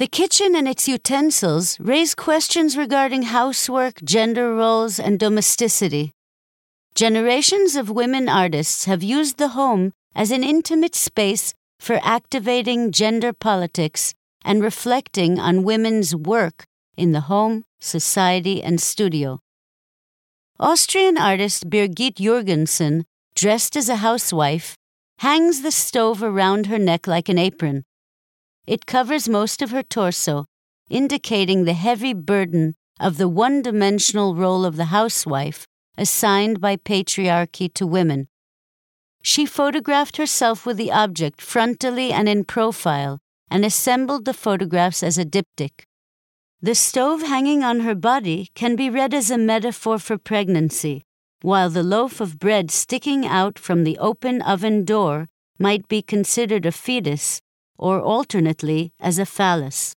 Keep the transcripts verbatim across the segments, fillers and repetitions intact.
The kitchen and its utensils raise questions regarding housework, gender roles, and domesticity. Generations of women artists have used the home as an intimate space for activating gender politics and reflecting on women's work in the home, society, and studio. Austrian artist Birgit Jürgensen, dressed as a housewife, hangs the stove around her neck like an apron. It covers most of her torso, indicating the heavy burden of the one-dimensional role of the housewife assigned by patriarchy to women. She photographed herself with the object frontally and in profile and assembled the photographs as a diptych. The stove hanging on her body can be read as a metaphor for pregnancy, while the loaf of bread sticking out from the open oven door might be considered a fetus, or alternately as a phallus.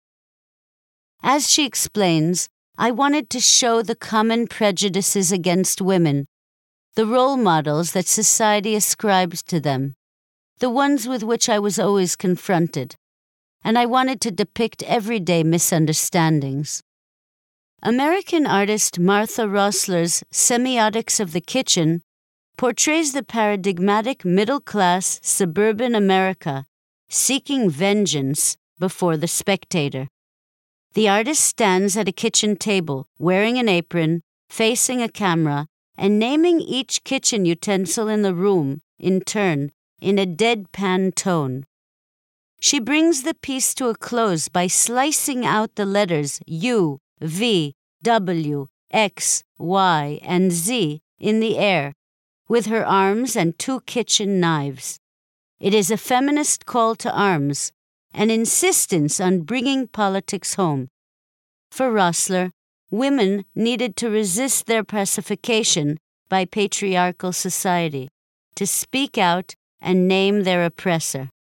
As she explains, I wanted to show the common prejudices against women, the role models that society ascribes to them, the ones with which I was always confronted, and I wanted to depict everyday misunderstandings. American artist Martha Rosler's Semiotics of the Kitchen portrays the paradigmatic middle-class suburban America seeking vengeance before the spectator. The artist stands at a kitchen table, wearing an apron, facing a camera, and naming each kitchen utensil in the room, in turn, in a deadpan tone. She brings the piece to a close by slicing out the letters U, V, W, X, Y, and Z in the air, with her arms and two kitchen knives. It is a feminist call to arms, an insistence on bringing politics home. For Rosler, women needed to resist their pacification by patriarchal society, to speak out and name their oppressor.